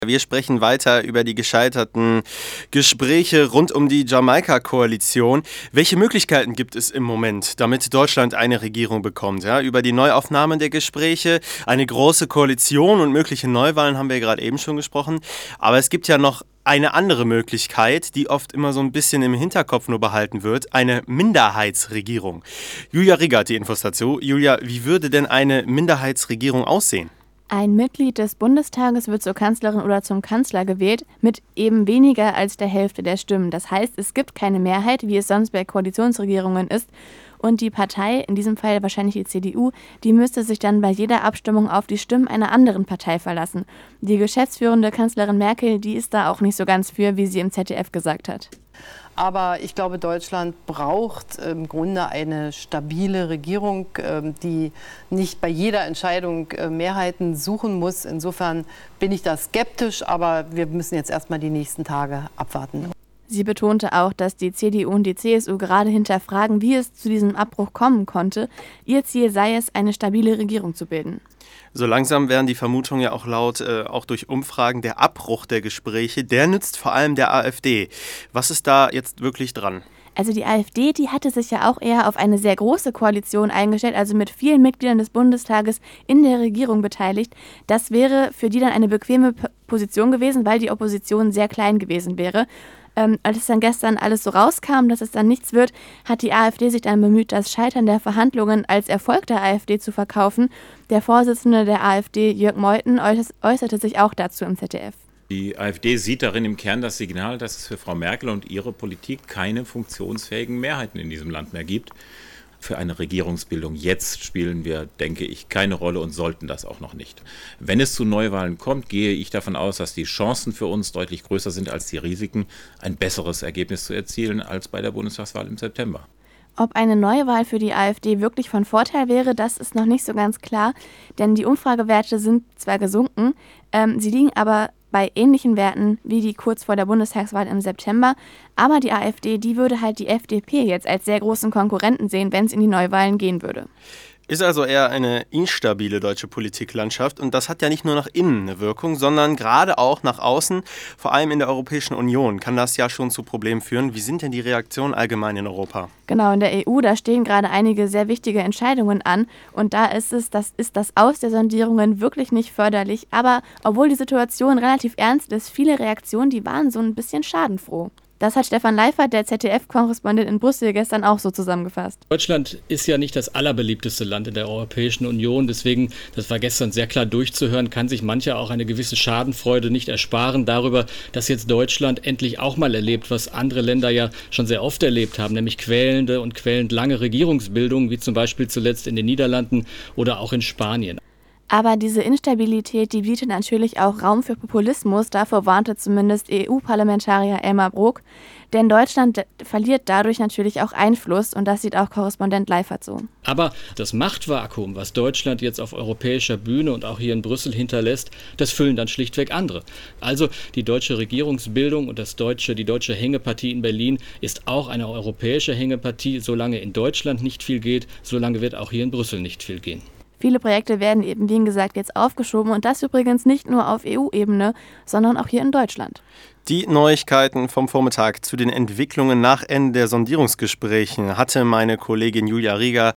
Wir sprechen weiter über die gescheiterten Gespräche rund um die Jamaika-Koalition. Welche Möglichkeiten gibt es im Moment, damit Deutschland eine Regierung bekommt? Ja, über die Neuaufnahme der Gespräche, eine große Koalition und mögliche Neuwahlen haben wir gerade eben schon gesprochen. Aber es gibt ja noch eine andere Möglichkeit, die oft immer so ein bisschen im Hinterkopf nur behalten wird, eine Minderheitsregierung. Julia Rieger hat die Infos dazu. Julia, wie würde denn eine Minderheitsregierung aussehen? Ein Mitglied des Bundestages wird zur Kanzlerin oder zum Kanzler gewählt, mit eben weniger als der Hälfte der Stimmen. Das heißt, es gibt keine Mehrheit, wie es sonst bei Koalitionsregierungen ist. Und die Partei, in diesem Fall wahrscheinlich die CDU, die müsste sich dann bei jeder Abstimmung auf die Stimmen einer anderen Partei verlassen. Die geschäftsführende Kanzlerin Merkel, die ist da auch nicht so ganz für, wie sie im ZDF gesagt hat. Aber ich glaube, Deutschland braucht im Grunde eine stabile Regierung, die nicht bei jeder Entscheidung Mehrheiten suchen muss. Insofern bin ich da skeptisch, aber wir müssen jetzt erstmal die nächsten Tage abwarten. Sie betonte auch, dass die CDU und die CSU gerade hinterfragen, wie es zu diesem Abbruch kommen konnte. Ihr Ziel sei es, eine stabile Regierung zu bilden. So langsam werden die Vermutungen ja auch laut, auch durch Umfragen, der Abbruch der Gespräche, der nützt vor allem der AfD. Was ist da jetzt wirklich dran? Also die AfD, die hatte sich ja auch eher auf eine sehr große Koalition eingestellt, also mit vielen Mitgliedern des Bundestages in der Regierung beteiligt. Das wäre für die dann eine bequeme Position gewesen, weil die Opposition sehr klein gewesen wäre. Als es dann gestern alles so rauskam, dass es dann nichts wird, hat die AfD sich dann bemüht, das Scheitern der Verhandlungen als Erfolg der AfD zu verkaufen. Der Vorsitzende der AfD, Jörg Meuthen, äußerte sich auch dazu im ZDF. Die AfD sieht darin im Kern das Signal, dass es für Frau Merkel und ihre Politik keine funktionsfähigen Mehrheiten in diesem Land mehr gibt. Für eine Regierungsbildung jetzt spielen wir, denke ich, keine Rolle und sollten das auch noch nicht. Wenn es zu Neuwahlen kommt, gehe ich davon aus, dass die Chancen für uns deutlich größer sind als die Risiken, ein besseres Ergebnis zu erzielen als bei der Bundestagswahl im September. Ob eine Neuwahl für die AfD wirklich von Vorteil wäre, das ist noch nicht so ganz klar, denn die Umfragewerte sind zwar gesunken, sie liegen aber bei ähnlichen Werten wie die kurz vor der Bundestagswahl im September. Aber die AfD, die würde halt die FDP jetzt als sehr großen Konkurrenten sehen, wenn es in die Neuwahlen gehen würde. Ist also eher eine instabile deutsche Politiklandschaft und das hat ja nicht nur nach innen eine Wirkung, sondern gerade auch nach außen, vor allem in der Europäischen Union, kann das ja schon zu Problemen führen. Wie sind denn die Reaktionen allgemein in Europa? Genau, in der EU, da stehen gerade einige sehr wichtige Entscheidungen an und da ist das Aus der Sondierungen wirklich nicht förderlich, aber obwohl die Situation relativ ernst ist, viele Reaktionen, die waren so ein bisschen schadenfroh. Das hat Stefan Leifert, der ZDF-Korrespondent in Brüssel, gestern auch so zusammengefasst. Deutschland ist ja nicht das allerbeliebteste Land in der Europäischen Union. Deswegen, das war gestern sehr klar durchzuhören, kann sich mancher auch eine gewisse Schadenfreude nicht ersparen darüber, dass jetzt Deutschland endlich auch mal erlebt, was andere Länder ja schon sehr oft erlebt haben, nämlich quälende und quälend lange Regierungsbildungen, wie zum Beispiel zuletzt in den Niederlanden oder auch in Spanien. Aber diese Instabilität, die bietet natürlich auch Raum für Populismus, davor warnte zumindest EU-Parlamentarier Elmar Brok. Denn Deutschland verliert dadurch natürlich auch Einfluss und das sieht auch Korrespondent Leifert so. Aber das Machtvakuum, was Deutschland jetzt auf europäischer Bühne und auch hier in Brüssel hinterlässt, das füllen dann schlichtweg andere. Also die deutsche Regierungsbildung und die deutsche Hängepartie in Berlin ist auch eine europäische Hängepartie. Solange in Deutschland nicht viel geht, solange wird auch hier in Brüssel nicht viel gehen. Viele Projekte werden eben, wie gesagt, jetzt aufgeschoben und das übrigens nicht nur auf EU-Ebene, sondern auch hier in Deutschland. Die Neuigkeiten vom Vormittag zu den Entwicklungen nach Ende der Sondierungsgesprächen hatte meine Kollegin Julia Rieger